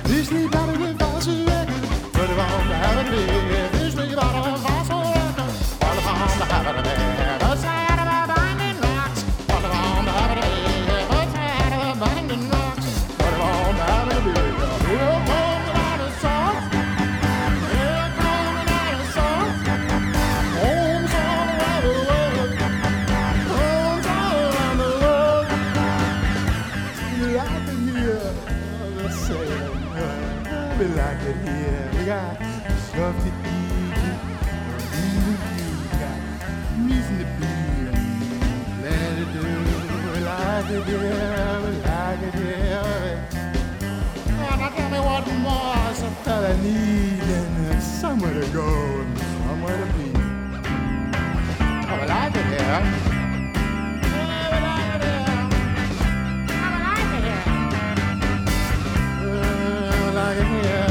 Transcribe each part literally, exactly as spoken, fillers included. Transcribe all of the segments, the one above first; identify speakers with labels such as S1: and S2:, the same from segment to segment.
S1: This need better with us, put it on the habit of it. This need better with us, all upon the habit of it. The side of a binding rocks, all upon the habit of it. The side of a binding rocks, put it on the habit of it. Here comes the dinosaurs, here comes the dinosaurs. Homes all around the world, homes all around the world. You like it here, let's say it. We like it here. We got stuff to eat. We got reason to be. Let it do. We like it here. We like it here. Oh, now tell me what more some fella need and somewhere to go and somewhere to be. Oh, we like it here. Yeah, we like it here. Oh, we like it here. Uh, we like it here.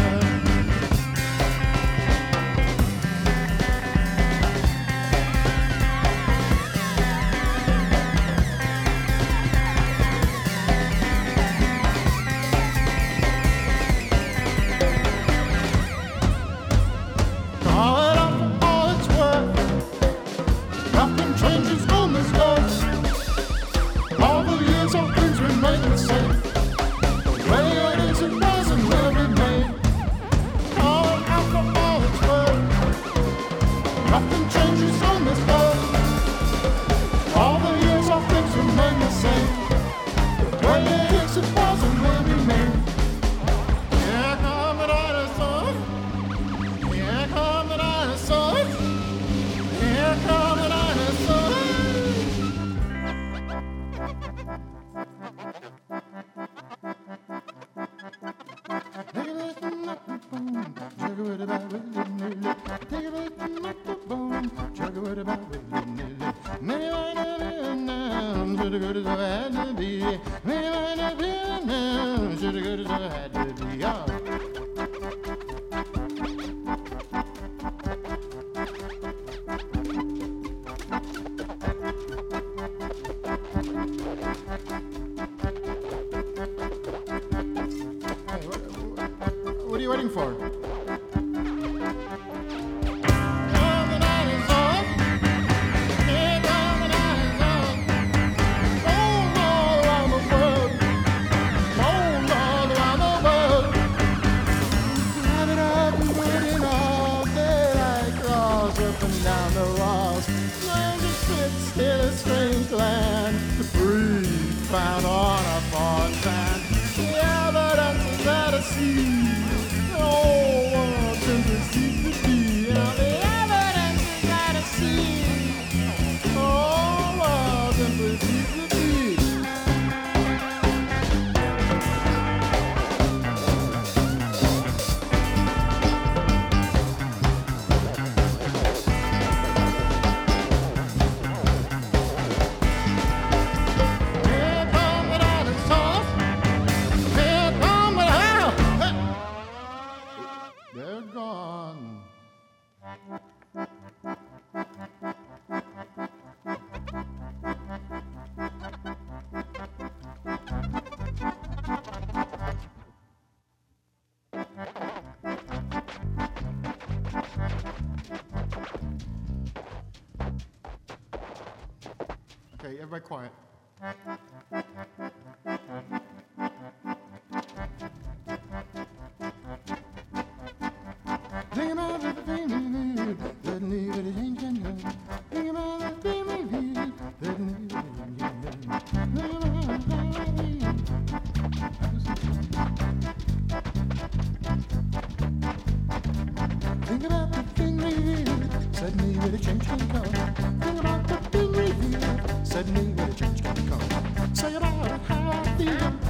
S1: Call it up for all it's worth. Nothing changes on this earth. All the years of things remain the same. The way it is, it was and will remain. Call it out for all it's worth. Nothing changes on this earth. All the years of things remain the same. The way it is, it was and will remain. Here come the dinosaurs. Here come the dinosaurs. Here come the dinosaurs. What are you waiting for? Come the dinosaurs. Here come the dinosaurs. Roll all around the world. Roll all around the world. Drive it up and waiting all day like claws up and down the walls. Learn to sit still a strange land. To breathe found on a foreign sand. The evidence is there to see. Oh, what simply seems to be. Now the evidence is there to see. Oh, what simply seems to be. Here come the dinosaurs. Here come the dinosaurs. They're gone. Okay, everybody quiet. Think about the thing we need, that need to change and go. Think about the thing we need, that need to change and go. Think about the thing we need, suddenly with a change can come. Think about the thing we need, suddenly with a change can come. Say about how I feel.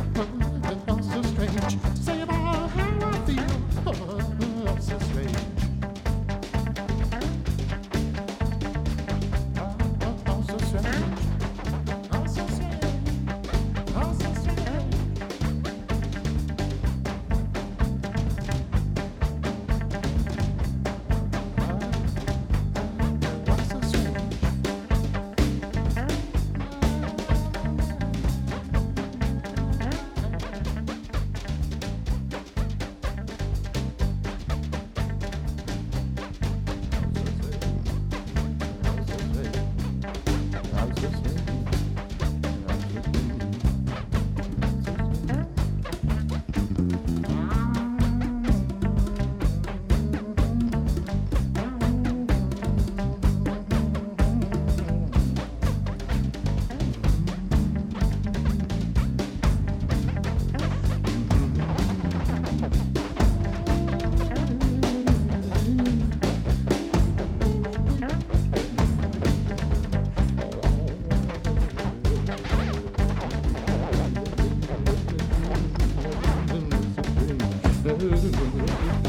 S1: do.